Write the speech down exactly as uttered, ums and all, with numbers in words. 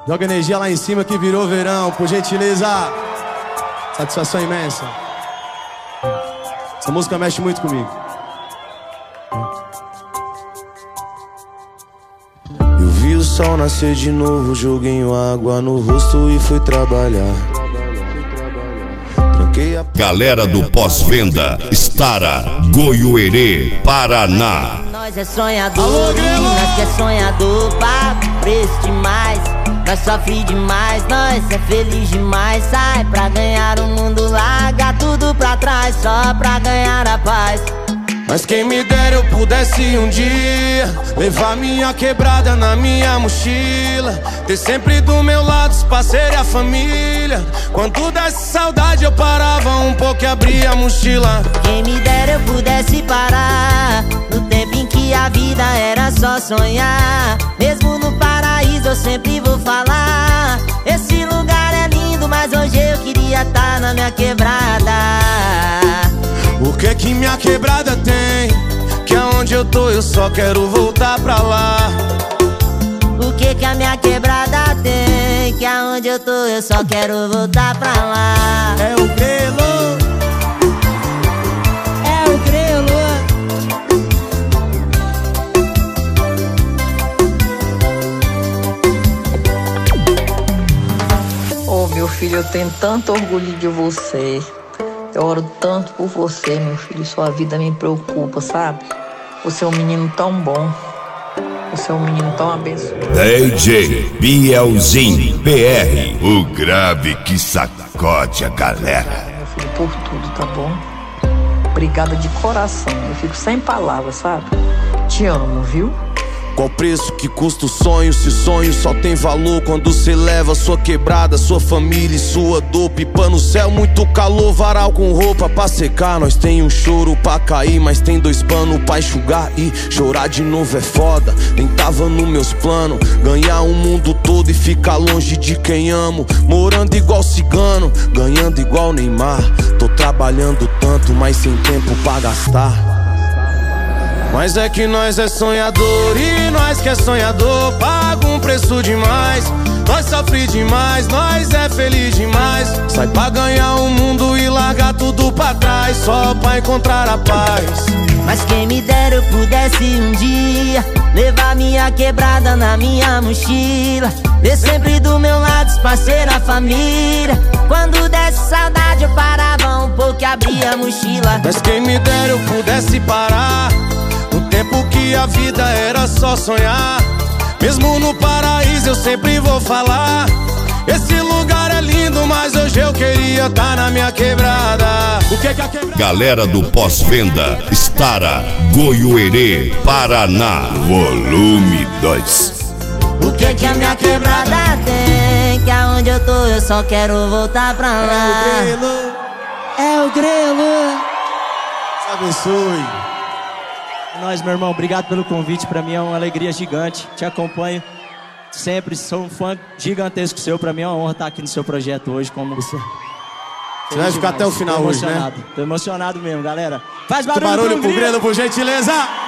Joga energia lá em cima que virou verão, por gentileza. Satisfação imensa. Essa música mexe muito comigo. Eu vi o sol nascer de novo, joguei água no rosto e fui trabalhar. Tranquei a... Galera do pós-venda, Stara, Goiôerê, Paraná. Nós é sonhador, nós que é sonhador, pago preço demais. Nós sofre demais, nós é feliz demais. Sai pra ganhar o mundo, larga tudo pra trás, só pra ganhar a paz. Mas quem me dera eu pudesse um dia levar minha quebrada na minha mochila, ter sempre do meu lado os parceiros e a família. Quando desse saudade eu parava um pouco e abria a mochila. Quem me dera eu pudesse parar no tempo em que a vida era só sonhar. Mesmo no paraíso eu sempre vou falar, esse lugar é lindo, mas hoje eu queria estar na minha quebrada. O que que minha quebrada tem? Que aonde eu tô eu só quero voltar pra lá. O que que a minha quebrada tem? Que aonde eu tô eu só quero voltar pra lá. É o grelo, é o grelo. Oh, meu filho, eu tenho tanto orgulho de você. Eu oro tanto por você, meu filho. Sua vida me preocupa, sabe? Você é um menino tão bom. Você é um menino tão abençoado. D J Bielzinho P R, o grave que sacode a galera. Meu filho, por tudo, tá bom? Obrigada de coração. Eu fico sem palavras, sabe? Te amo, viu? Qual preço que custa o sonho? Se sonho só tem valor quando cê leva sua quebrada, sua família e sua dor. Pipa no céu, muito calor, varal com roupa pra secar. Nós tem um choro pra cair, mas tem dois panos pra enxugar. E chorar de novo é foda, nem tava nos meus planos. Ganhar o mundo todo e ficar longe de quem amo. Morando igual cigano, ganhando igual Neymar. Tô trabalhando tanto, mas sem tempo pra gastar. Mas é que nós é sonhador e nós que é sonhador paga um preço demais. Nós sofre demais, nós é feliz demais. Sai pra ganhar o mundo e largar tudo pra trás, só pra encontrar a paz. Mas quem me dera eu pudesse um dia levar minha quebrada na minha mochila, ter sempre do meu lado os parceiros, a família. Quando desse saudade eu parava um pouco e abria a mochila. Mas quem me dera eu pudesse parar no tempo que a vida era só sonhar. Mesmo no paraíso eu sempre vou falar, esse lugar é lindo, mas hoje eu queria estar na minha quebrada. O que que a quebrada... Galera do pós-venda, Stara, Goiôerê, Paraná, volume dois. O que que a minha quebrada tem? Que aonde eu tô eu só quero voltar pra lá. é o grelo, é o grelo. te abençoe. Nós, meu irmão, obrigado pelo convite. Pra mim é uma alegria gigante. Te acompanho sempre, sou um fã gigantesco seu. Pra mim é uma honra estar aqui no seu projeto hoje. Como você vai ficar até o final hoje, né? Tô emocionado mesmo, galera. Faz barulho, barulho pro grelo, por gentileza.